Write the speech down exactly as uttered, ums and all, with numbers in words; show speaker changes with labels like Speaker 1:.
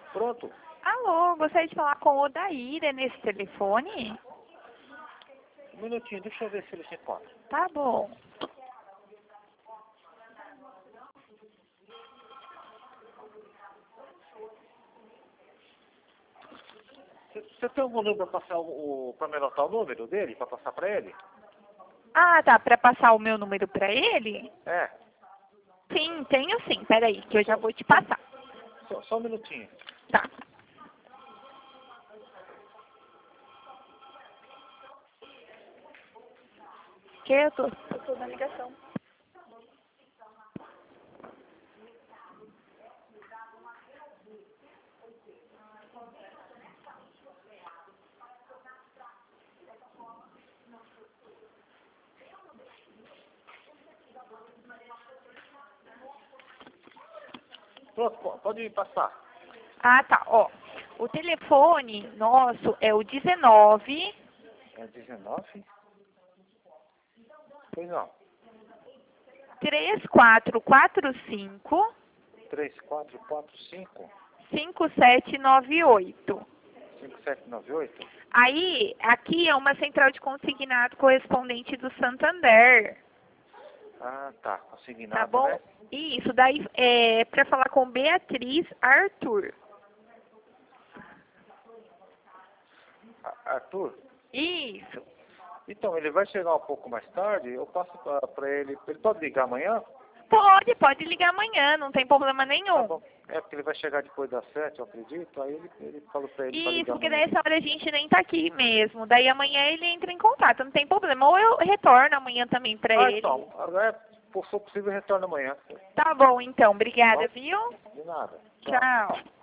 Speaker 1: Pronto.
Speaker 2: Alô, gostaria de falar com o Odaíra nesse telefone?
Speaker 1: Um minutinho, deixa eu ver se ele se encontra.
Speaker 2: Tá bom.
Speaker 1: Você tem algum número para passar o, o para me anotar o número dele, para passar para ele?
Speaker 2: Ah, tá, pra passar o meu número pra ele?
Speaker 1: É.
Speaker 2: Sim, tenho sim. Peraí, que eu já vou te passar.
Speaker 1: Só, só um minutinho.
Speaker 2: Tá. Que eu tô, eu tô na ligação.
Speaker 1: Pronto, po- pode me passar.
Speaker 2: Ah, tá, ó. O telefone nosso é o dezenove,
Speaker 1: É dezenove? Pois não.
Speaker 2: três quatro quatro cinco,
Speaker 1: três quatro quatro cinco,
Speaker 2: cinco sete nove oito.
Speaker 1: cinco sete nove oito?
Speaker 2: Aí, aqui é uma central de consignado correspondente do Santander.
Speaker 1: Ah, tá. Consignado,
Speaker 2: Tá bom?
Speaker 1: né?
Speaker 2: Isso, daí é pra falar com Beatriz Arthur.
Speaker 1: A- Arthur?
Speaker 2: Isso.
Speaker 1: Então, ele vai chegar um pouco mais tarde, eu passo para ele. Ele pode ligar amanhã?
Speaker 2: Pode, pode ligar amanhã, não tem problema
Speaker 1: Tá
Speaker 2: nenhum.
Speaker 1: bom. É porque ele vai chegar depois das sete, eu acredito. Aí ele, ele falou para ele para
Speaker 2: Isso,
Speaker 1: ligar
Speaker 2: porque
Speaker 1: amanhã.
Speaker 2: nessa hora a gente nem tá aqui mesmo. Daí amanhã ele entra em contato, não tem problema. Ou eu retorno amanhã também pra
Speaker 1: Ah,
Speaker 2: ele.
Speaker 1: então. Agora, se for possível, retorna amanhã.
Speaker 2: Tá bom, então. Obrigada,
Speaker 1: Tá?
Speaker 2: viu?
Speaker 1: De nada.
Speaker 2: Tchau.